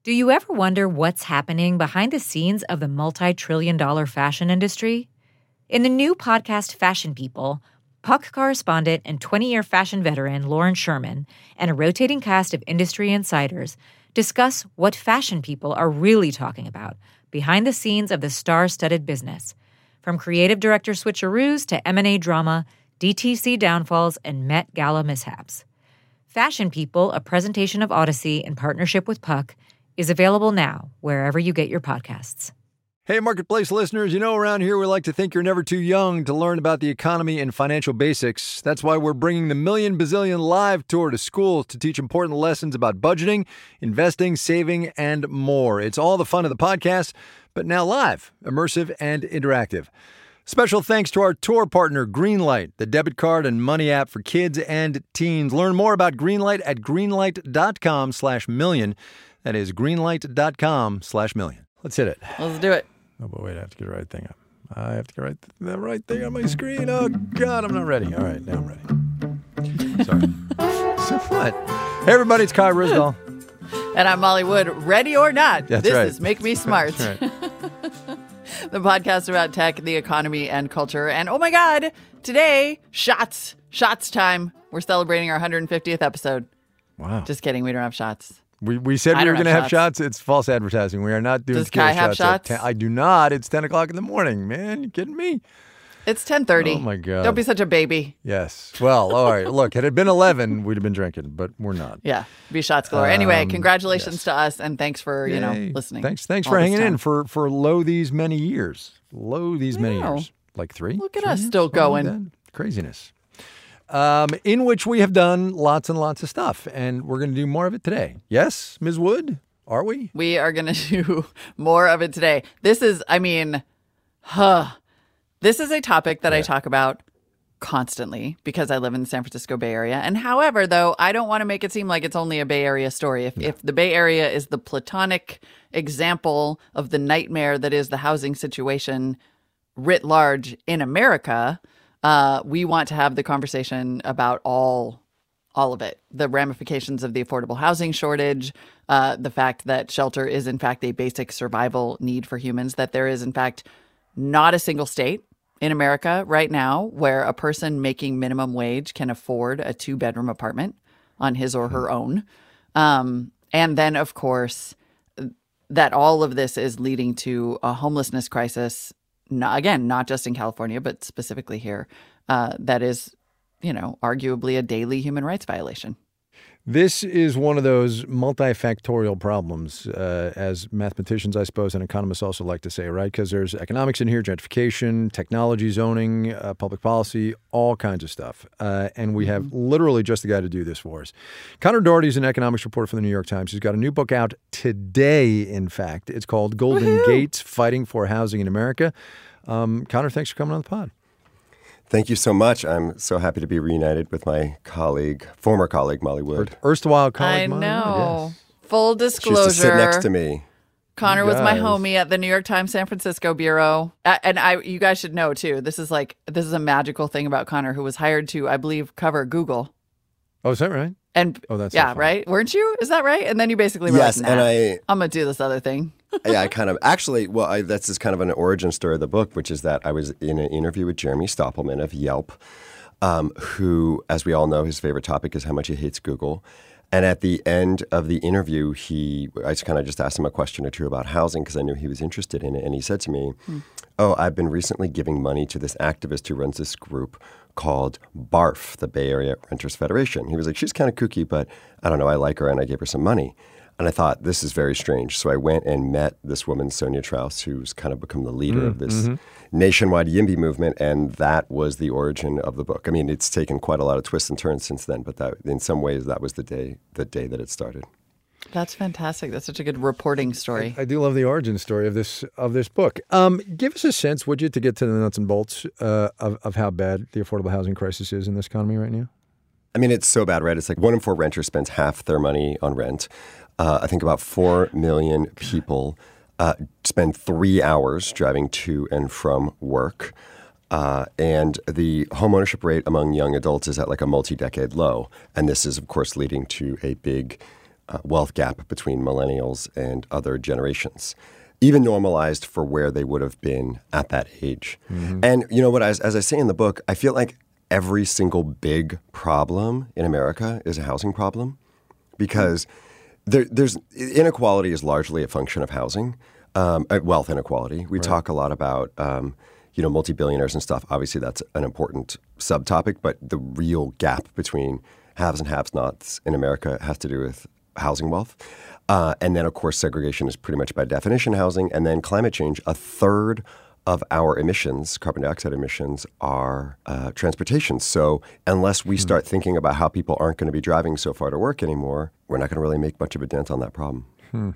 Do you ever wonder what's happening behind the scenes of the multi-trillion-dollar fashion industry? In the new podcast Fashion People, Puck correspondent and 20-year fashion veteran Lauren Sherman and a rotating cast of industry insiders discuss what fashion people are really talking about behind the scenes of the star-studded business, from creative director switcheroos to M&A drama, DTC downfalls, and Met Gala mishaps. Fashion People, a presentation of Odyssey in partnership with Puck, is available now wherever you get your podcasts. Hey, Marketplace listeners, you know around here we like to think you're never too young to learn about the economy and financial basics. That's why we're bringing the Million Bazillion Live Tour to schools to teach important lessons about budgeting, investing, saving, and more. It's all the fun of the podcast, but now live, immersive, and interactive. Special thanks to our tour partner, Greenlight, the debit card and money app for kids and teens. Learn more about Greenlight at greenlight.com/million. That is greenlight.com/million. Let's hit it. Let's do it. Oh, but wait, I have to get the right thing up. I have to get the right thing on my screen. Oh, God, I'm not ready. All right, now I'm ready. Sorry. So what? Hey, everybody, it's Kai Ryssdal. And I'm Molly Wood. Ready or not, That's this right. is Make Me Smart. That's right. The podcast about tech, the economy, and culture. And oh my God, today, shots. Shots time. We're celebrating our 150th episode. Wow. Just kidding. We don't have shots. We said we were going to have shots. It's false advertising. We are not doing Does Kai have shots? I do not. It's 10 o'clock in the morning, man. You kidding me? It's 10:30. Oh, my God. Don't be such a baby. Yes. Well, all right. Look, had it been 11, we'd have been drinking, but we're not. Yeah. Be shots galore. Anyway, congratulations yes. to us, and thanks for, listening. Thanks all for this hanging in time. for these many years. Many years. Like 3? Look at 3 us years? still Something like going. that. Craziness. In which we have done lots and lots of stuff, and we're going to do more of it today. Yes, Ms. Wood? Are we? We are going to do more of it today. This is, this is a topic that I talk about constantly because I live in the San Francisco Bay Area. And however, though, I don't want to make it seem like it's only a Bay Area story. If the Bay Area is the platonic example of the nightmare that is the housing situation writ large in America, we want to have the conversation about all of it. The ramifications of the affordable housing shortage, the fact that shelter is in fact a basic survival need for humans, that there is in fact not a single state in America right now where a person making minimum wage can afford a 2-bedroom apartment on his or her own. And then, of course, that all of this is leading to a homelessness crisis, not just in California, but specifically here, that is, arguably a daily human rights violation. This is one of those multifactorial problems, as mathematicians, I suppose, and economists also like to say, right? Because there's economics in here, gentrification, technology, zoning, public policy, all kinds of stuff. And we have literally just the guy to do this for us. Connor Doherty is an economics reporter for the New York Times. He's got a new book out today, in fact. It's called Golden Gates, Fighting for Housing in America. Connor, thanks for coming on the pod. Thank you so much. I'm so happy to be reunited with my former colleague, Molly Wood. Erstwhile colleague, I Molly know. Wood, yes. Full She disclosure. used to sit next to me. Connor was my guys. homie at the New York Times San Francisco bureau. And you guys should know, too, this is a magical thing about Connor, who was hired to, I believe, cover Google. Oh, is that right? And that's so yeah, fun. right? Weren't you? Is that right? And then you basically were Yes, like, nah, and I'm going to do this other thing. I kind of actually, that's just kind of an origin story of the book, which is that I was in an interview with Jeremy Stoppelman of Yelp, who, as we all know, his favorite topic is how much he hates Google. And at the end of the interview, I kind of just asked him a question or two about housing because I knew he was interested in it. And he said to me, "Oh, I've been recently giving money to this activist who runs this group called BARF, the Bay Area Renters Federation." He was like, "She's kind of kooky, but I don't know, I like her," and I gave her some money. And I thought, this is very strange. So I went and met this woman, Sonia Trauss, who's kind of become the leader of this nationwide YIMBY movement, and that was the origin of the book. I mean, it's taken quite a lot of twists and turns since then, but that, in some ways, that was the day that it started. That's fantastic. That's such a good reporting story. I do love the origin story of this book. Give us a sense, would you, to get to the nuts and bolts of how bad the affordable housing crisis is in this economy right now? I mean, it's so bad, right? It's like 1 in 4 renters spends half their money on rent. I think about 4 million people spend 3 hours driving to and from work. And the homeownership rate among young adults is at like a multi-decade low. And this is, of course, leading to a big wealth gap between millennials and other generations, even normalized for where they would have been at that age. And you know what, as I say in the book, I feel like every single big problem in America is a housing problem, because there's inequality is largely a function of housing, wealth inequality. We talk a lot about multi-billionaires and stuff. Obviously, that's an important subtopic, but the real gap between haves and have-nots in America has to do with housing wealth. And then, of course, segregation is pretty much by definition housing. And then climate change, a third of our emissions, carbon dioxide emissions, are transportation. So unless we start thinking about how people aren't going to be driving so far to work anymore, we're not going to really make much of a dent on that problem.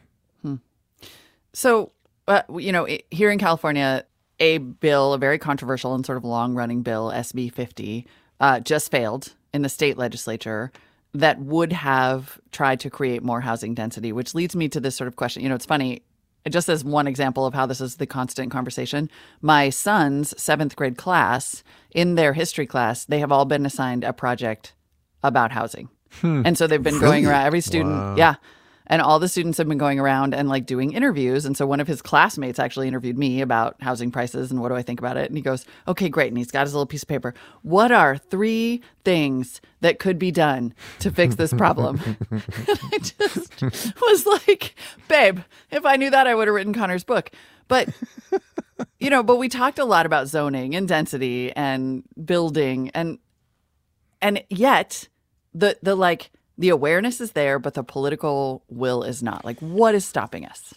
So, here in California, a very controversial and sort of long-running bill, SB 50, just failed in the state legislature that would have tried to create more housing density, which leads me to this sort of question. It's funny, just as one example of how this is the constant conversation, my son's 7th grade class, in their history class, they have all been assigned a project about housing. And so they've been going around, every student, and all the students have been going around and like doing interviews. And so one of his classmates actually interviewed me about housing prices and what do I think about it. And he goes, okay, great. And he's got his little piece of paper. What are 3 things that could be done to fix this problem? And I just was like, babe, if I knew that, I would have written Connor's book. But, but we talked a lot about zoning and density and building. And yet the awareness is there, but the political will is not. Like, what is stopping us?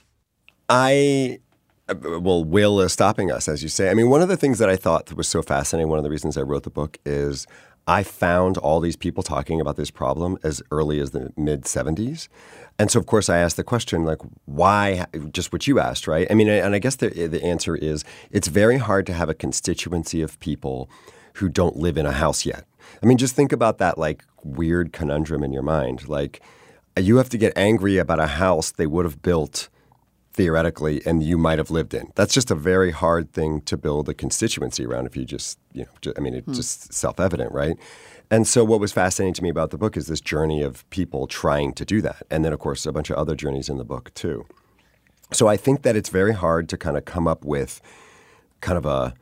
Will is stopping us, as you say. I mean, one of the things that I thought was so fascinating, one of the reasons I wrote the book, is I found all these people talking about this problem as early as the mid-'70s. And so, of course, I asked the question, like, why, just what you asked, right? I mean, and I guess the answer is it's very hard to have a constituency of people who don't live in a house yet. I mean, just think about that, like, weird conundrum in your mind. Like, you have to get angry about a house they would have built theoretically and you might have lived in. That's just a very hard thing to build a constituency around if you just, it's just self-evident, right? And so what was fascinating to me about the book is this journey of people trying to do that. And then, of course, a bunch of other journeys in the book, too. So I think that it's very hard to kind of come up with kind of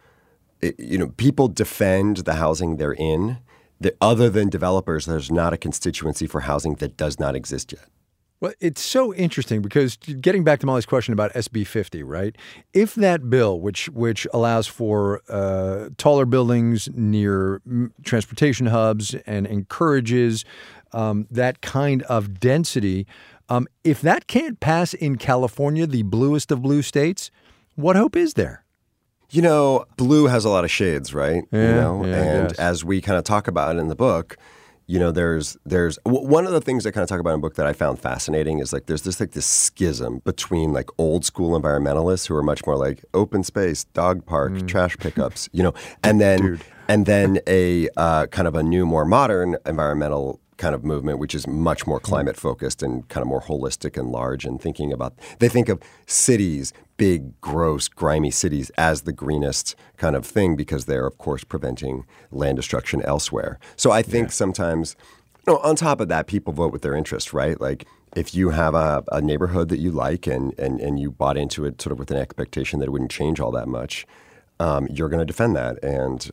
people defend the housing they're in. Other than developers, there's not a constituency for housing that does not exist yet. Well, it's so interesting because getting back to Molly's question about SB 50, right? If that bill, which allows for taller buildings near transportation hubs and encourages that kind of density, if that can't pass in California, the bluest of blue states, what hope is there? Blue has a lot of shades, right? And as we kind of talk about in the book, there's one of the things I kind of talk about in the book that I found fascinating is like there's this schism between like old school environmentalists who are much more like open space, dog park, trash pickups, and then a kind of a new, more modern environmental kind of movement, which is much more climate focused and kind of more holistic and large and they think of cities, big, gross, grimy cities as the greenest kind of thing because they're, of course, preventing land destruction elsewhere. So I think sometimes, on top of that, people vote with their interest, right? Like if you have a neighborhood that you like and you bought into it sort of with an expectation that it wouldn't change all that much, you're going to defend that. And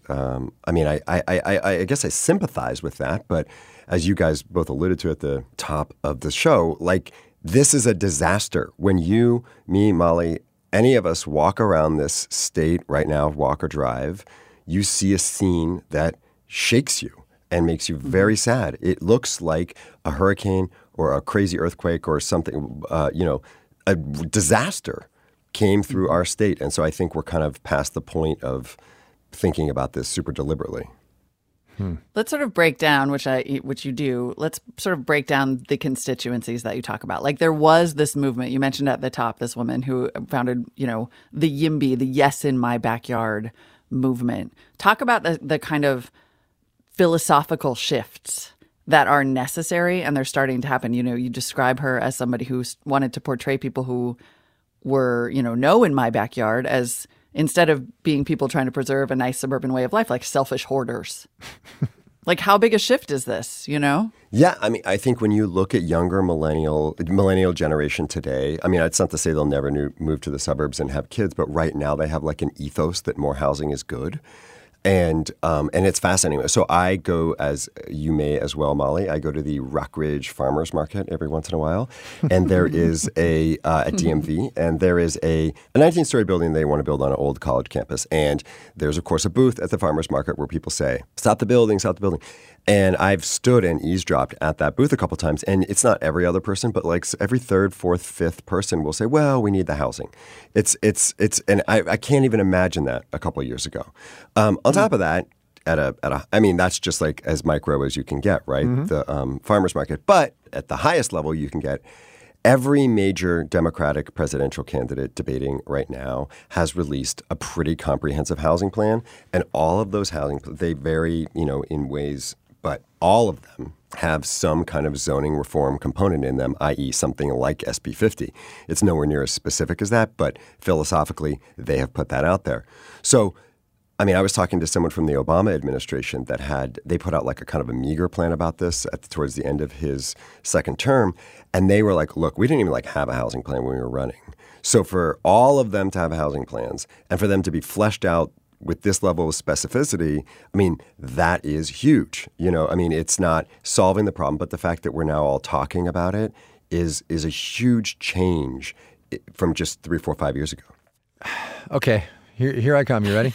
I guess I sympathize with that, but as you guys both alluded to at the top of the show, like this is a disaster. When you, me, Molly, any of us walk around this state right now, walk or drive, you see a scene that shakes you and makes you very sad. It looks like a hurricane or a crazy earthquake or something, a disaster came through our state. And so I think we're kind of past the point of thinking about this super deliberately. Let's sort of break down, which you do. Let's sort of break down the constituencies that you talk about. Like there was this movement you mentioned at the top, this woman who founded, the YIMBY, the Yes in My Backyard movement. Talk about the kind of philosophical shifts that are necessary and they're starting to happen. You describe her as somebody who wanted to portray people who were, no in my backyard as instead of being people trying to preserve a nice suburban way of life, like selfish hoarders. Like, how big a shift is this, Yeah, I mean, I think when you look at younger millennial generation today, I mean, it's not to say they'll never move to the suburbs and have kids, but right now they have like an ethos that more housing is good. And it's fascinating. So I go, as you may as well, Molly, I go to the Rockridge Farmers Market every once in a while. And there is at DMV, and there is a 19-story building they want to build on an old college campus. And there's, of course, a booth at the farmers market where people say, stop the building, stop the building. And I've stood and eavesdropped at that booth a couple times. And it's not every other person, but like every third, fourth, fifth person will say, well, we need the housing. And I can't even imagine that a couple of years ago. On top of that, I mean, that's just like as micro as you can get, right? Mm-hmm. The farmers market. But at the highest level you can get, every major Democratic presidential candidate debating right now has released a pretty comprehensive housing plan. And all of those they vary, in ways, but all of them have some kind of zoning reform component in them, i.e. something like SB 50. It's nowhere near as specific as that, but philosophically, they have put that out there. So, I mean, I was talking to someone from the Obama administration they put out like a kind of a meager plan about this towards the end of his second term. And they were like, look, we didn't even like have a housing plan when we were running. So for all of them to have housing plans and for them to be fleshed out with this level of specificity, I mean, that is huge. I mean, it's not solving the problem, but the fact that we're now all talking about it is a huge change from just 3, 4, 5 years ago. Okay, here I come. You ready?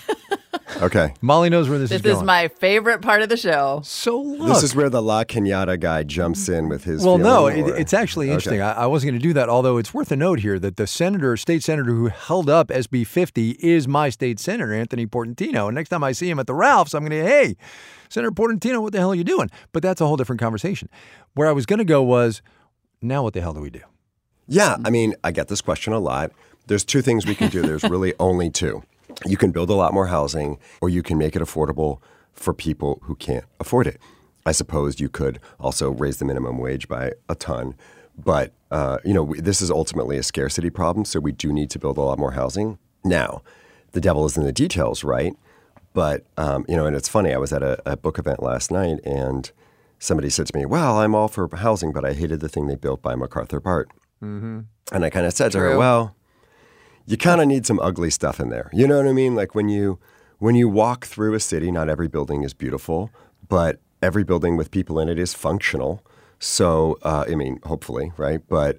Okay. Molly knows where this is going. This is my favorite part of the show. So look. This is where the La Cañada guy jumps in with his it's actually interesting. Okay. I wasn't going to do that, although it's worth a note here that the state senator who held up SB 50 is my state senator, Anthony Portantino. And next time I see him at the Ralphs, I'm going to hey, Senator Portantino, what the hell are you doing? But that's a whole different conversation. Where I was going to go was, now what the hell do we do? Yeah, I mean, I get this question a lot. There's two things we can do. There's really only two. You can build a lot more housing, or you can make it affordable for people who can't afford it. I suppose you could also raise the minimum wage by a ton. But, this is ultimately a scarcity problem, so we do need to build a lot more housing. Now, the devil is in the details, right? But, and it's funny. I was at a book event last night, and somebody said to me, well, I'm all for housing, but I hated the thing they built by MacArthur Bart. Mm-hmm. And I kind of said to her, well, you kind of need some ugly stuff in there. You know what I mean? Like when you walk through a city, not every building is beautiful, but every building with people in it is functional. So, hopefully, right? But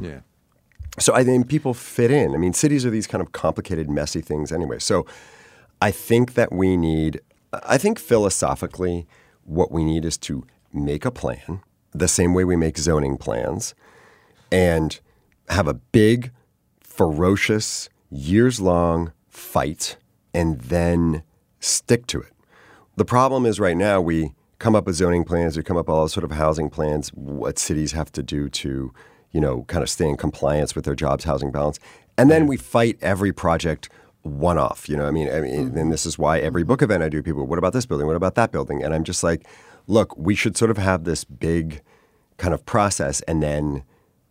so I think people fit in. I mean, cities are these kind of complicated, messy things anyway. So I think that I think philosophically, what we need is to make a plan the same way we make zoning plans and have a big, ferocious, years-long fight and then stick to it. The problem is right now we come up with zoning plans, we come up with all sort of housing plans, what cities have to do to, kind of stay in compliance with their jobs housing balance. And then we fight every project one-off. And this is why every book event I do, people, what about this building? What about that building? And I'm just like, look, we should sort of have this big kind of process and then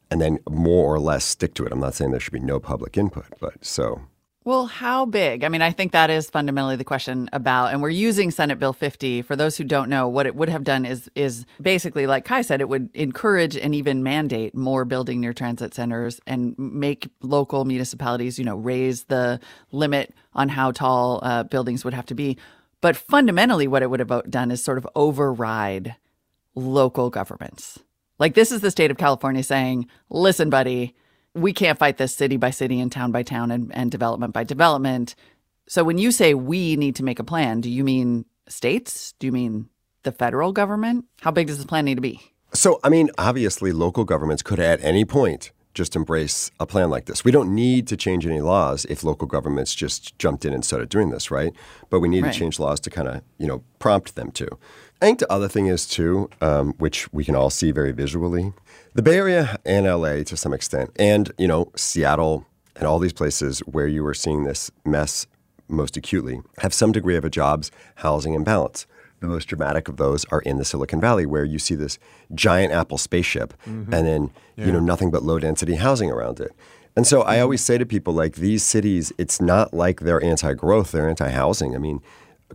more or less stick to it. I'm not saying there should be no public input, but so. Well, how big? I mean, I think that is fundamentally the question about, and we're using Senate Bill 50. For those who don't know, what it would have done is basically, like Kai said, it would encourage and even mandate more building near transit centers and make local municipalities, raise the limit on how tall buildings would have to be. But fundamentally, what it would have done is sort of override local governments. Like, this is the state of California saying, listen, buddy, we can't fight this city by city and town by town and development by development. So when you say we need to make a plan, do you mean states? Do you mean the federal government? How big does this plan need to be? So, I mean, obviously, local governments could at any point just embrace a plan like this. We don't need to change any laws if local governments just jumped in and started doing this, right? But we need to change laws to kind of, prompt them to. I think the other thing is, too, which we can all see very visually, the Bay Area and LA to some extent, and, Seattle and all these places where you are seeing this mess most acutely, have some degree of a jobs housing imbalance. The most dramatic of those are in the Silicon Valley, where you see this giant Apple spaceship and then, nothing but low-density housing around it. And so I always say to people, like, these cities, it's not like they're anti-growth, they're anti-housing. I mean,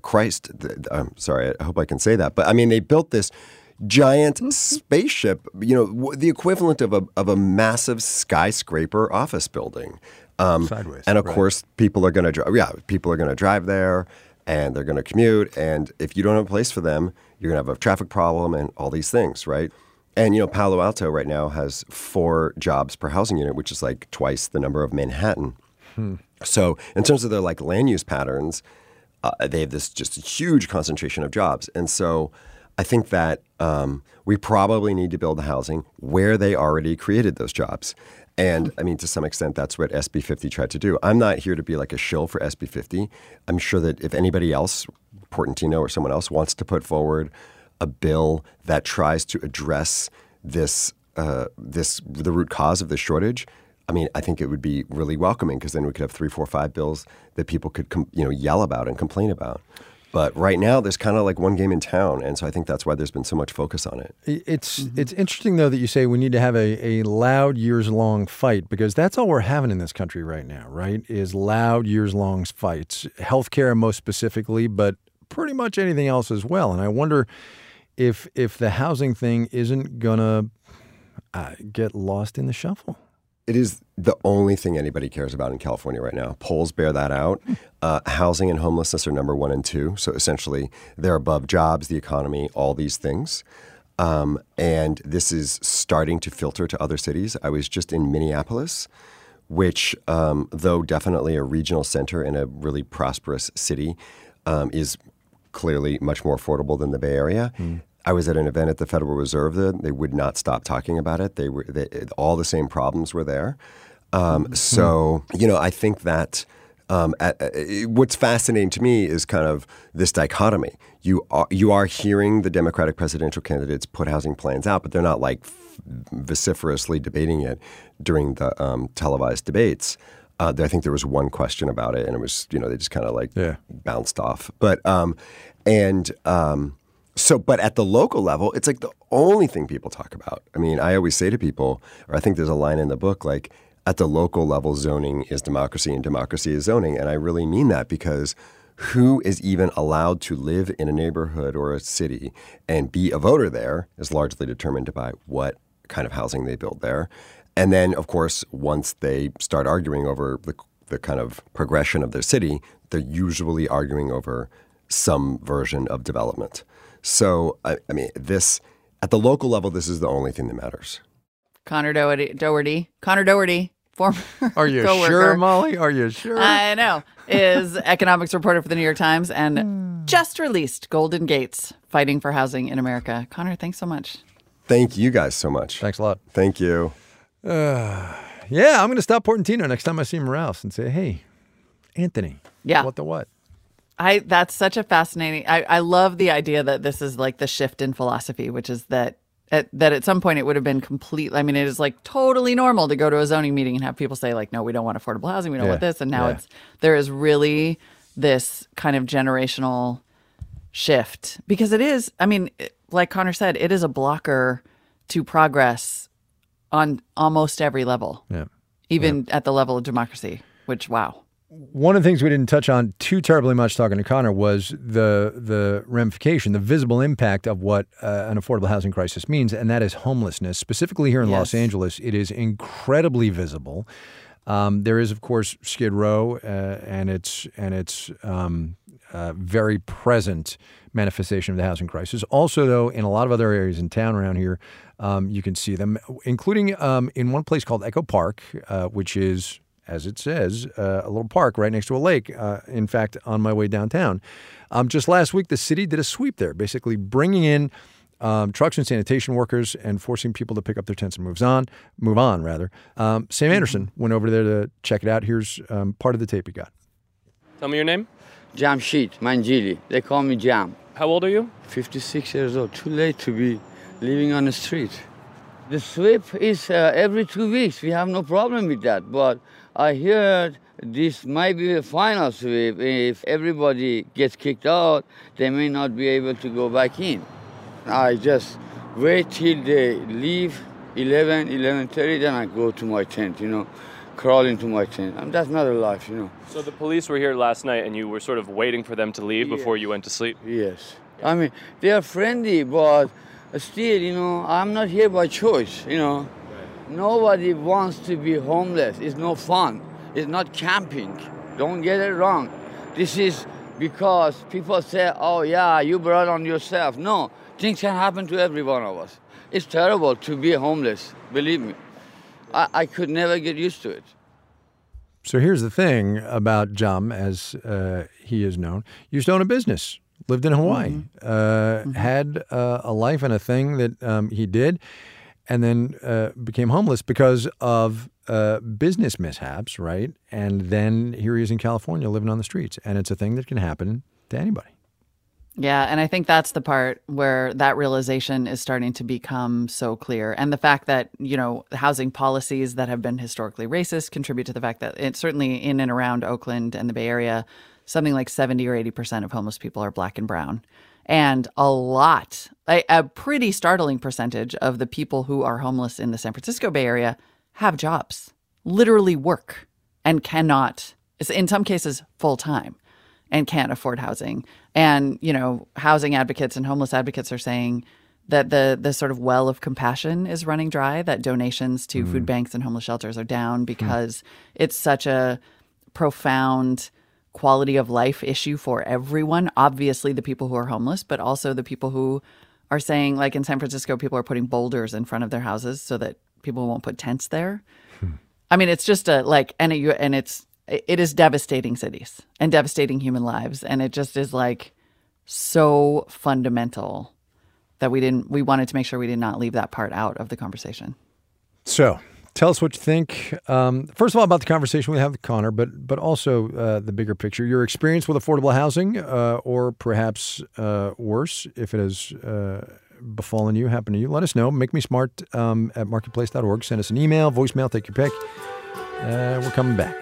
I'm sorry, I hope I can say that. But I mean, they built this giant spaceship, the equivalent of a massive skyscraper office building. Sideways. And of right. course, people are going to drive. Yeah, people are going to drive there, and they're going to commute. And if you don't have a place for them, you're going to have a traffic problem and all these things, right? And Palo Alto right now has 4 jobs per housing unit, which is like twice the number of Manhattan. So in terms of their like land use patterns, they have this just huge concentration of jobs. And so I think that we probably need to build the housing where they already created those jobs. And I mean, to some extent, that's what SB 50 tried to do. I'm not here to be like a shill for SB 50. I'm sure that if anybody else, Portantino or someone else, wants to put forward a bill that tries to address the root cause of this shortage, I mean, I think it would be really welcoming, because then we could have 3, 4, 5 bills that people could yell about and complain about. But right now, there's kind of like one game in town, and so I think that's why there's been so much focus on it. It's interesting, though, that you say we need to have a loud, years-long fight, because that's all we're having in this country right now, right, is loud, years-long fights. Healthcare most specifically, but pretty much anything else as well. And I wonder if the housing thing isn't going to get lost in the shuffle. It is the only thing anybody cares about in California right now. Polls bear that out. Housing and homelessness are number 1 and 2. So essentially, they're above jobs, the economy, all these things. And this is starting to filter to other cities. I was just in Minneapolis, which, though definitely a regional center in a really prosperous city, is clearly much more affordable than the Bay Area. I was at an event at the Federal Reserve. They would not stop talking about it. All the same problems were there. So, I think that what's fascinating to me is kind of this dichotomy. You are hearing the Democratic presidential candidates put housing plans out, but they're not like vociferously debating it during the televised debates. I think there was one question about it, and it was, they just kind of like bounced off. But but at the local level, it's like the only thing people talk about. I mean, I always say to people, or I think there's a line in the book, like, at the local level, zoning is democracy and democracy is zoning. And I really mean that, because who is even allowed to live in a neighborhood or a city and be a voter there is largely determined by what kind of housing they build there. And then, of course, once they start arguing over the kind of progression of their city, they're usually arguing over some version of development. So, I mean, at the local level, this is the only thing that matters. Connor Doherty, former Are you coworker, sure, Molly? Are you sure? I know, is economics reporter for the New York Times and just released Golden Gates, Fighting for Housing in America. Connor, thanks so much. Thank you guys so much. Thanks a lot. Thank you. I'm going to stop Portantino next time I see him around and say, hey, Anthony, what the what? That's such a fascinating. I love the idea that this is like the shift in philosophy, which is that at some point it would have been completely. I mean, it is like totally normal to go to a zoning meeting and have people say like, no, we don't want affordable housing, we don't want this, and now there is really this kind of generational shift, because it is. I mean, like Connor said, it is a blocker to progress on almost every level, even at the level of democracy. Which, wow. One of the things we didn't touch on too terribly much talking to Connor was the ramification, the visible impact of what an affordable housing crisis means, and that is homelessness. Specifically here in Los Angeles, it is incredibly visible. There is, of course, Skid Row and its very present manifestation of the housing crisis. Also, though, in a lot of other areas in town around here, you can see them, including in one place called Echo Park, which is, as it says, a little park right next to a lake, in fact, on my way downtown. Just last week, the city did a sweep there, basically bringing in trucks and sanitation workers and forcing people to pick up their tents and move on. Sam Anderson went over there to check it out. Here's part of the tape he got. Tell me your name. Jamshid Manjili. They call me Jam. How old are you? 56 years old. Too late to be living on the street. The sweep is every 2 weeks. We have no problem with that. But I heard this might be the final sweep. If everybody gets kicked out, they may not be able to go back in. I just wait till they leave 11:30, then I go to my tent, crawl into my tent. That's not a life, you know. So the police were here last night and you were sort of waiting for them to leave before you went to sleep? Yes. I mean, they are friendly, but still, you know, I'm not here by choice, you know. Nobody wants to be homeless. It's no fun. It's not camping. Don't get it wrong. This is because people say, oh, yeah, you brought on yourself. No, things can happen to every one of us. It's terrible to be homeless, believe me. I could never get used to it. So here's the thing about Jam, as he is known. Used to own a business, lived in Hawaii, had a life and a thing that he did, and then became homeless because of business mishaps, right? And then here he is in California living on the streets. And it's a thing that can happen to anybody. Yeah, and I think that's the part where that realization is starting to become so clear. And the fact that, you know, housing policies that have been historically racist contribute to the fact that it's certainly in and around Oakland and the Bay Area, something like 70 or 80% of homeless people are Black and brown. And a pretty startling percentage of the people who are homeless in the San Francisco Bay Area have jobs, literally work, and cannot, in some cases, full time, and can't afford housing. And, you know, housing advocates and homeless advocates are saying that the sort of well of compassion is running dry, that donations to food banks and homeless shelters are down because it's such a profound quality of life issue for everyone. Obviously, the people who are homeless, but also the people who are saying, like in San Francisco, people are putting boulders in front of their houses so that people won't put tents there. I mean, it's just it is devastating cities and devastating human lives. And it just is like so fundamental that we wanted to make sure we did not leave that part out of the conversation. So tell us what you think. First of all, about the conversation we have with Connor, but also the bigger picture, your experience with affordable housing, or perhaps worse, if it has befallen you, happened to you. Let us know. Make me smart at marketplace.org. Send us an email, voicemail, take your pick. We're coming back.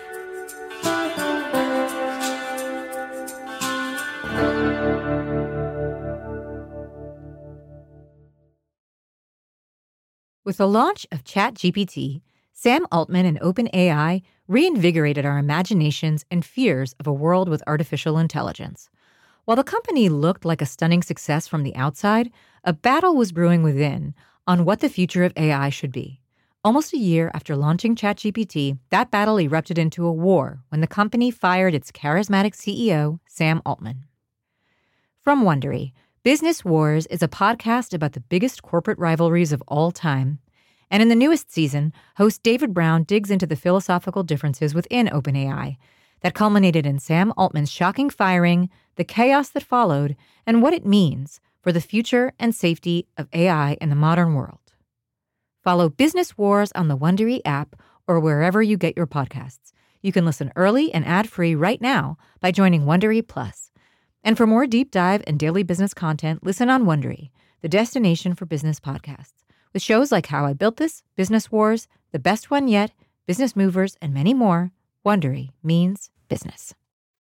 With the launch of ChatGPT, Sam Altman and OpenAI reinvigorated our imaginations and fears of a world with artificial intelligence. While the company looked like a stunning success from the outside, a battle was brewing within on what the future of AI should be. Almost a year after launching ChatGPT, that battle erupted into a war when the company fired its charismatic CEO, Sam Altman. From Wondery, Business Wars is a podcast about the biggest corporate rivalries of all time. And in the newest season, host David Brown digs into the philosophical differences within OpenAI that culminated in Sam Altman's shocking firing, the chaos that followed, and what it means for the future and safety of AI in the modern world. Follow Business Wars on the Wondery app or wherever you get your podcasts. You can listen early and ad-free right now by joining Wondery Plus. And for more deep dive and daily business content, listen on Wondery, the destination for business podcasts, with shows like How I Built This, Business Wars, The Best One Yet, Business Movers, and many more. Wondery means business.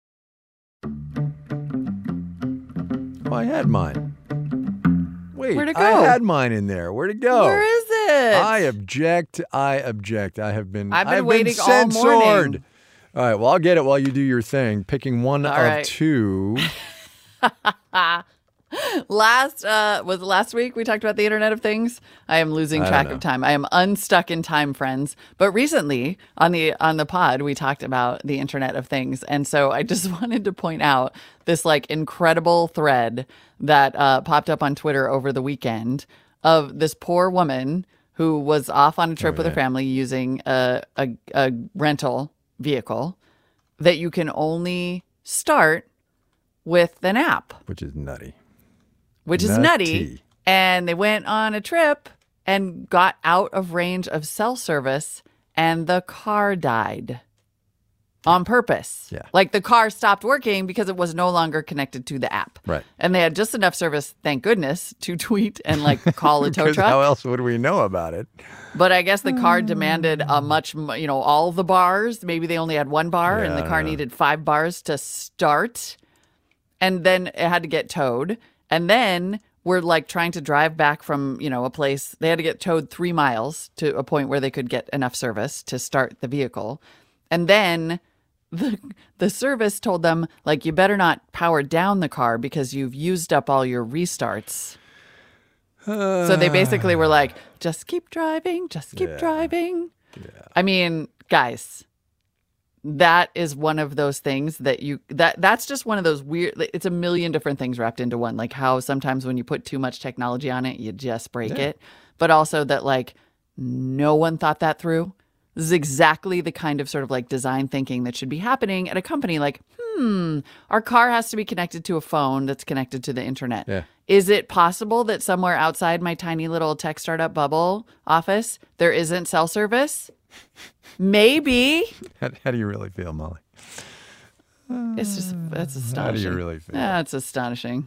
Oh, I had mine. Wait, Where'd it go? I had mine in there. Where'd it go? Where is it? I object. I have been waiting all censored. morning. All right, well, I'll get it while you do your thing, picking one All of right. two. Last week we talked about the Internet of Things. I am losing track of time. I am unstuck in time, friends. But recently on the pod we talked about the Internet of Things, and so I just wanted to point out this like incredible thread that popped up on Twitter over the weekend of this poor woman who was off on a trip with her family using a rental vehicle that you can only start with an app. Which is nutty. Which is nutty. And they went on a trip and got out of range of cell service, and the car died on purpose. Yeah. Like the car stopped working because it was no longer connected to the app. Right. And they had just enough service, thank goodness, to tweet and like call a tow Because truck. how else would we know about it? But I guess the car demanded all the bars. Maybe they only had one bar, and the car needed 5 bars to start. And then it had to get towed. And then were like trying to drive back from, a place. They had to get towed 3 miles to a point where they could get enough service to start the vehicle. And then the service told them, like, you better not power down the car because you've used up all your restarts. So they basically were like, just keep driving, just keep driving. Yeah. I mean, guys, that is one of those things that's just one of those weird, it's a million different things wrapped into one. Like how sometimes when you put too much technology on it, you just break it. But also that like no one thought that through. This is exactly the kind of sort of like design thinking that should be happening at a company. Like, our car has to be connected to a phone that's connected to the internet. Yeah. Is it possible that somewhere outside my tiny little tech startup bubble office, there isn't cell service? Maybe. How do you really feel, Molly? That's astonishing. How do you really feel? That's astonishing.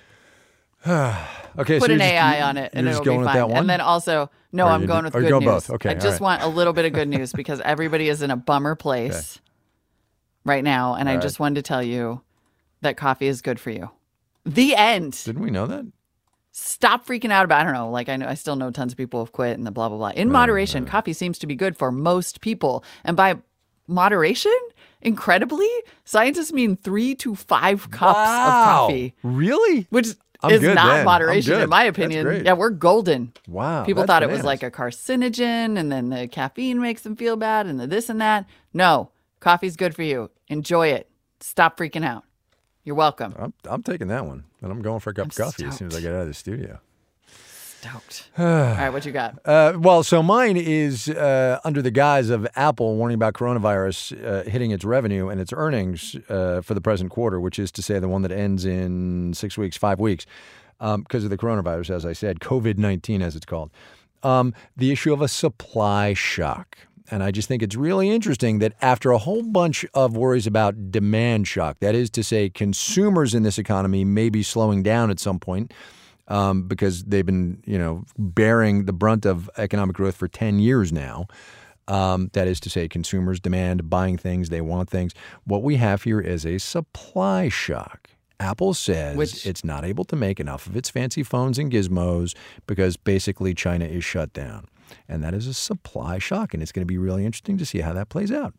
Okay, put an AI on it and it'll be fine. And then also, no, I'm going with good news. Both. Okay, I just want a little bit of good news because everybody is in a bummer place right now. And I just wanted to tell you that coffee is good for you. The end. Didn't we know that? Stop freaking out about, I don't know, like I still know tons of people have quit and the blah, blah, blah. In moderation, coffee seems to be good for most people. And by moderation, incredibly, scientists mean 3 to 5 cups of coffee. Really? Which I'm is good, not then. moderation, in my opinion. Yeah, we're golden. Wow. People thought it was like a carcinogen and then the caffeine makes them feel bad and the this and that. No, coffee's good for you. Enjoy it. Stop freaking out. You're welcome. I'm taking that one, and I'm going for a cup of coffee as soon as I get out of the studio. Stoked. All right, what you got? Well, so mine is under the guise of Apple warning about coronavirus hitting its revenue and its earnings for the present quarter, which is to say the one that ends in 6 weeks, 5 weeks, because of the coronavirus, as I said, COVID-19 as it's called. The issue of a supply shock. And I just think it's really interesting that after a whole bunch of worries about demand shock, that is to say consumers in this economy may be slowing down at some point because they've been, bearing the brunt of economic growth for 10 years now. That is to say consumers demand buying things, they want things. What we have here is a supply shock. Apple says it's not able to make enough of its fancy phones and gizmos because basically China is shut down. And that is a supply shock, and it's going to be really interesting to see how that plays out.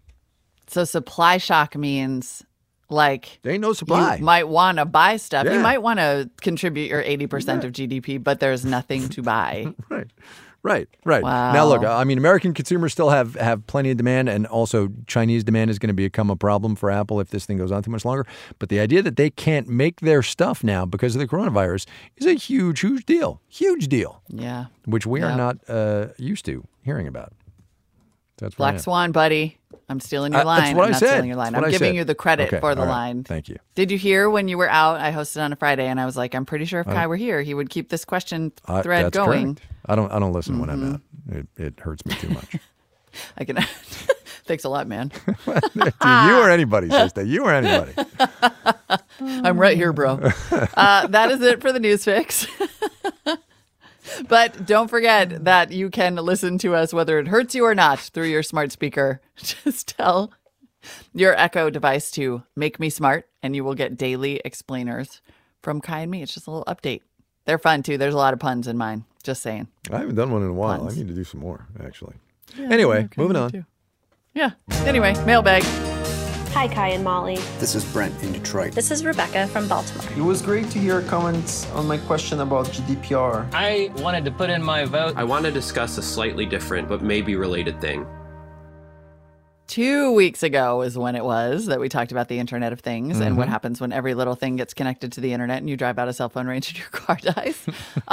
So supply shock means like there ain't no supply. You might want to buy stuff. Yeah. You might want to contribute your 80% of GDP, but there's nothing to buy. Right. Wow. Now, look, I mean, American consumers still have plenty of demand, and also Chinese demand is going to become a problem for Apple if this thing goes on too much longer. But the idea that they can't make their stuff now because of the coronavirus is a huge, huge deal. Huge deal. Yeah. Which we are not used to hearing about. That's Black Swan, buddy. I'm stealing your line. That's what I'm not I said. stealing your line. I'm giving you the credit for the line. Thank you. Did you hear when you were out? I hosted on a Friday, and I was like, I'm pretty sure if Kai were here, he would keep this question thread that's going. Correct. I don't listen when I'm out. It hurts me too much. I can. Thanks a lot, man. To you or anybody, sister. You or anybody. I'm right here, bro. That is it for the News Fix. But don't forget that you can listen to us whether it hurts you or not through your smart speaker. Just tell your Echo device to make me smart, and you will get daily explainers from Kai and me. It's just a little update. They're fun, too. There's a lot of puns in mine. Just saying. I haven't done one in a while. Puns. I need to do some more, actually. Yeah, anyway, moving on. Too. Yeah. Anyway, mailbag. Hi, Kai and Molly. This is Brent in Detroit. This is Rebecca from Baltimore. It was great to hear comments on my question about GDPR. I wanted to put in my vote. I want to discuss a slightly different but maybe related thing. 2 weeks ago is when it was that we talked about the Internet of Things and what happens when every little thing gets connected to the internet and you drive out of cell phone range and your car dies.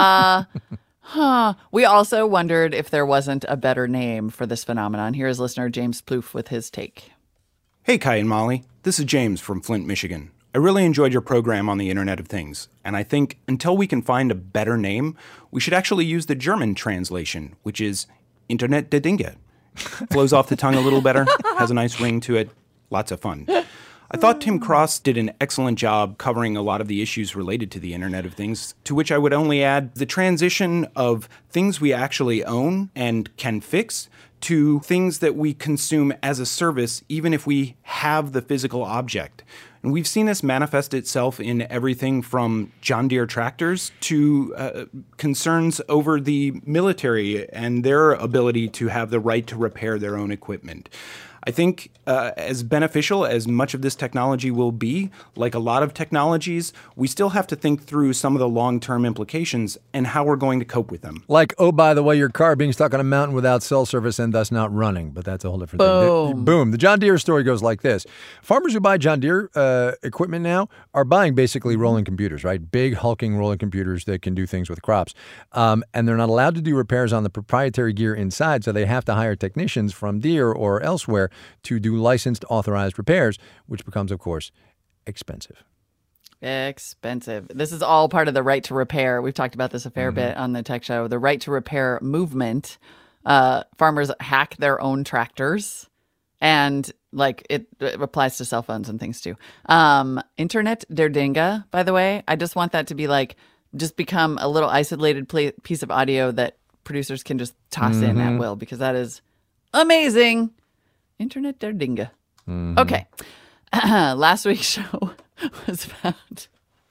We also wondered if there wasn't a better name for this phenomenon. Here's listener James Plouffe with his take. Hey, Kai and Molly. This is James from Flint, Michigan. I really enjoyed your program on the Internet of Things, and I think until we can find a better name, we should actually use the German translation, which is Internet der Dinge. Flows off the tongue a little better, has a nice ring to it, lots of fun. I thought Tim Cross did an excellent job covering a lot of the issues related to the Internet of Things, to which I would only add the transition of things we actually own and can fix to things that we consume as a service, even if we have the physical object. And we've seen this manifest itself in everything from John Deere tractors to concerns over the military and their ability to have the right to repair their own equipment. I think as beneficial as much of this technology will be, like a lot of technologies, we still have to think through some of the long-term implications and how we're going to cope with them. Like, oh, by the way, your car being stuck on a mountain without cell service and thus not running. But that's a whole different thing. Boom. The John Deere story goes like this. Farmers who buy John Deere equipment now are buying basically rolling computers, right? Big, hulking rolling computers that can do things with crops. And they're not allowed to do repairs on the proprietary gear inside, so they have to hire technicians from Deere or elsewhere to do licensed, authorized repairs, which becomes, of course, expensive. Expensive. This is all part of the right to repair. We've talked about this a fair bit on the Tech Show. The right to repair movement. Farmers hack their own tractors, and like it applies to cell phones and things too. Internet der Dinge, by the way. I just want that to be like just become a little isolated piece of audio that producers can just toss in at will, because that is amazing. Internet der Dinge. Okay. Last week's show was about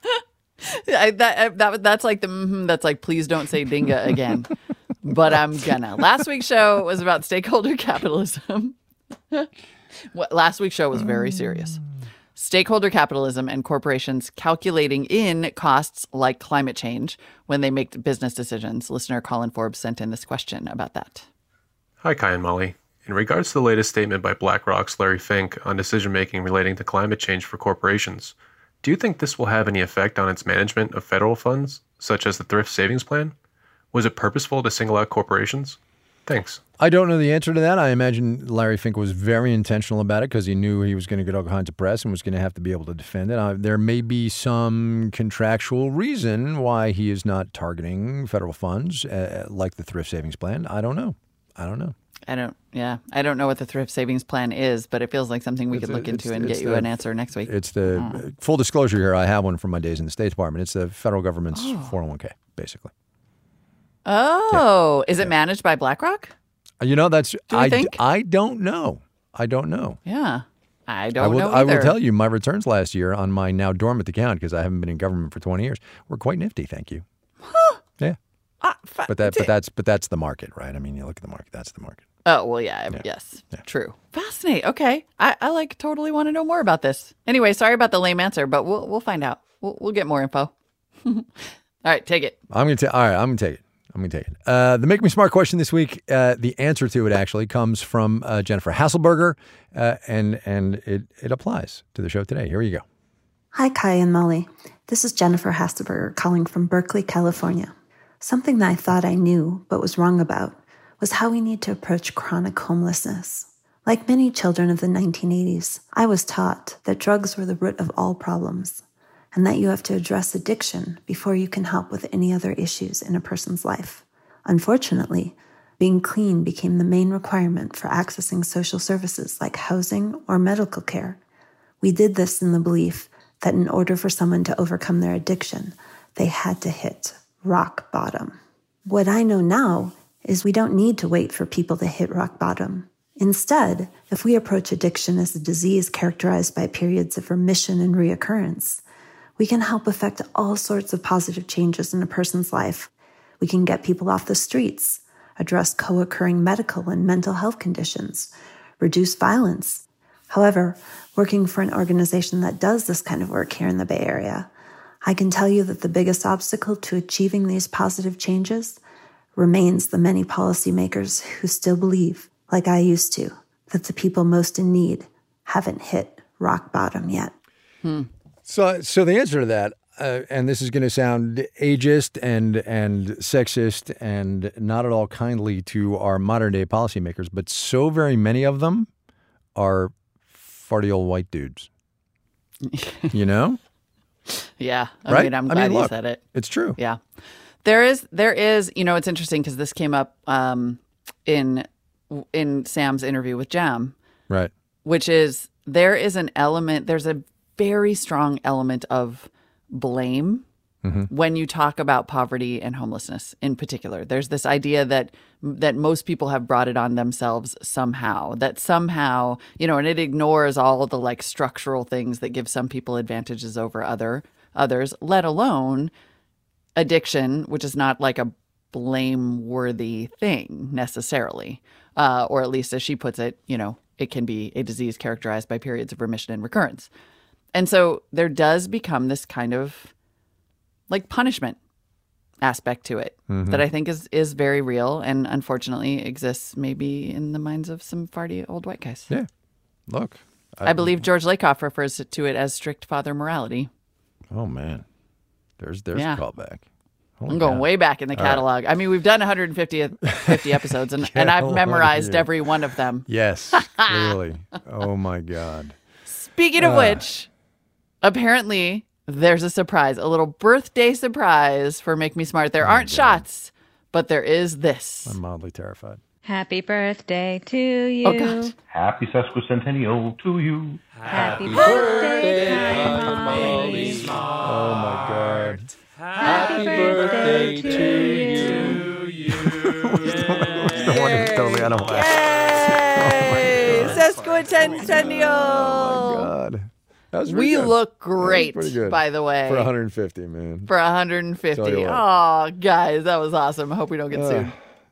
that's like that's like, please don't say dinga again. But I'm gonna. Last week's show was about stakeholder capitalism. Last week's show was very serious. Stakeholder capitalism and corporations calculating in costs like climate change when they make business decisions. Listener Colin Forbes sent in this question about that. Hi, Kai and Molly. In regards to the latest statement by BlackRock's Larry Fink on decision-making relating to climate change for corporations, do you think this will have any effect on its management of federal funds, such as the Thrift Savings Plan? Was it purposeful to single out corporations? Thanks. I don't know the answer to that. I imagine Larry Fink was very intentional about it because he knew he was going to get all kinds of press and was going to have to be able to defend it. There may be some contractual reason why he is not targeting federal funds like the Thrift Savings Plan. I don't know. I don't know what the Thrift Savings Plan is, but it feels like something we could look into and get you an answer next week. It's the full disclosure here. I have one from my days in the State Department. It's the federal government's 401k, basically. Is it managed by BlackRock? You know, that's I don't know. I don't know. Yeah. I don't know either. I will tell you, my returns last year on my now dormant account, because I haven't been in government for 20 years, were quite nifty. Thank you. Huh. Yeah. But that's the market, right? I mean, you look at the market. That's the market. Oh, well, yeah. Yes. Yeah. True. Fascinating. Okay. I totally want to know more about this. Anyway, sorry about the lame answer, but we'll find out. We'll get more info. All right, take it. I'm going to take it. The Make Me Smart question this week, the answer to it actually comes from Jennifer Hasselberger, and it applies to the show today. Here you go. Hi, Kai and Molly. This is Jennifer Hasselberger calling from Berkeley, California. Something that I thought I knew but was wrong about was how we need to approach chronic homelessness. Like many children of the 1980s, I was taught that drugs were the root of all problems, and that you have to address addiction before you can help with any other issues in a person's life. Unfortunately, being clean became the main requirement for accessing social services like housing or medical care. We did this in the belief that in order for someone to overcome their addiction, they had to hit rock bottom. What I know now is we don't need to wait for people to hit rock bottom. Instead, if we approach addiction as a disease characterized by periods of remission and reoccurrence, we can help affect all sorts of positive changes in a person's life. We can get people off the streets, address co-occurring medical and mental health conditions, reduce violence. However, working for an organization that does this kind of work here in the Bay Area, I can tell you that the biggest obstacle to achieving these positive changes remains the many policymakers who still believe, like I used to, that the people most in need haven't hit rock bottom yet. So the answer to that, and this is going to sound ageist and sexist and not at all kindly to our modern day policymakers, but so very many of them are farty old white dudes. You know? Yeah. Right? I'm glad you said it. It's true. Yeah. There is, it's interesting because this came up in Sam's interview with Jam. Right. Which is, there's a very strong element of blame when you talk about poverty and homelessness in particular. There's this idea that most people have brought it on themselves somehow, and it ignores all the like structural things that give some people advantages over others, let alone addiction, which is not like a blameworthy thing necessarily. Or at least as she puts it, it can be a disease characterized by periods of remission and recurrence. And so there does become this kind of like punishment aspect to it that I think is very real and unfortunately exists maybe in the minds of some farty old white guys. Yeah. Look. I believe George Lakoff refers to it as strict father morality. Oh, man. There's a callback. I'm going way back in the catalog. Right. I mean, we've done 150 episodes, and I've memorized every one of them. Yes, clearly. Oh, my God. Speaking of which, apparently there's a surprise, a little birthday surprise for Make Me Smart. There aren't shots, but there is this. I'm mildly terrified. Happy birthday to you. Oh, God. Happy sesquicentennial to you. Happy birthday, Molly. Oh, my God. Happy birthday to you. The one who's totally out of whack. Yay! Sesquicentennial. Oh, my God. That was we good. look great, pretty good. By the way. For 150, man. For 150. Oh, guys, that was awesome. I hope we don't get sued.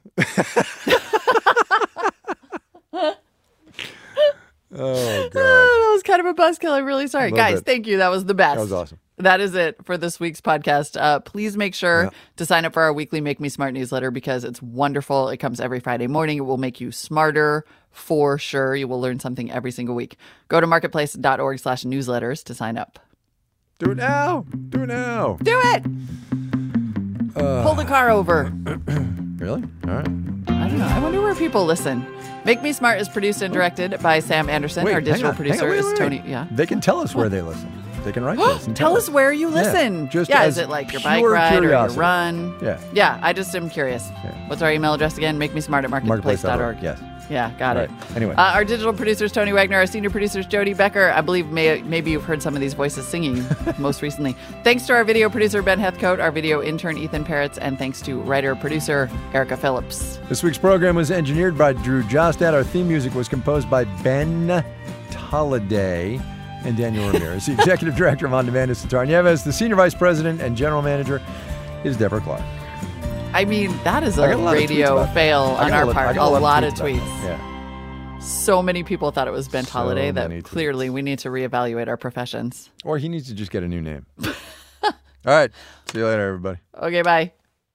Oh, God. That was kind of a buzzkill. I'm really sorry. Guys, thank you. That was the best. That was awesome. That is it for this week's podcast. Please make sure to sign up for our weekly Make Me Smart newsletter because it's wonderful. It comes every Friday morning. It will make you smarter for sure. You will learn something every single week. Go to marketplace.org/newsletters to sign up. Do it now. Do it now. Do it. Pull the car over. Really? All right. I don't know. I wonder where people listen. Make Me Smart is produced and directed by Sam Anderson. Our digital producer is Tony. Yeah. They can tell us where they listen. They can write to us and tell us where you listen. Is it like your bike ride or your run? Yeah, I just am curious. Yeah. What's our email address again? Make me smart at marketplace.org. Yes. Yeah, got it. Anyway. Our digital producer is Tony Wagner. Our senior producer is Jody Becker. I believe maybe you've heard some of these voices singing most recently. Thanks to our video producer, Ben Heathcote, our video intern, Ethan Peretz, and thanks to writer-producer, Erica Phillips. This week's program was engineered by Drew Jostad. Our theme music was composed by Ben Tolliday and Daniel Ramirez. The executive director of On Demand is Sitar Nieves. The senior vice president and general manager is Deborah Clark. I mean, that is a radio fail on our part. A lot of tweets. Yeah. So many people thought it was Ben Tolliday that clearly we need to reevaluate our professions. Or he needs to just get a new name. All right. See you later, everybody. Okay, bye.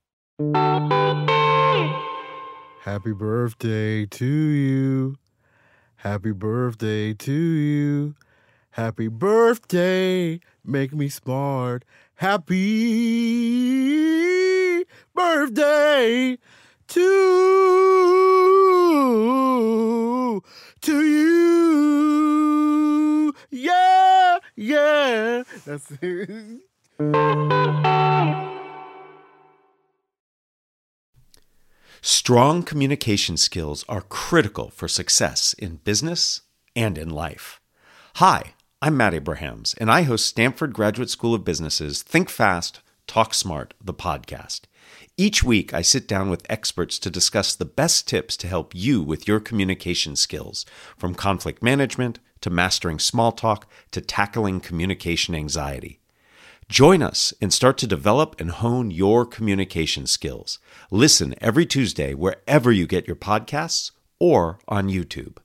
Happy birthday to you. Happy birthday to you. Happy birthday, make me smart. Happy birthday to you. Yeah. That's it. Strong communication skills are critical for success in business and in life. Hi, I'm Matt Abrahams, and I host Stanford Graduate School of Business's Think Fast, Talk Smart, the podcast. Each week, I sit down with experts to discuss the best tips to help you with your communication skills, from conflict management to mastering small talk to tackling communication anxiety. Join us and start to develop and hone your communication skills. Listen every Tuesday wherever you get your podcasts or on YouTube.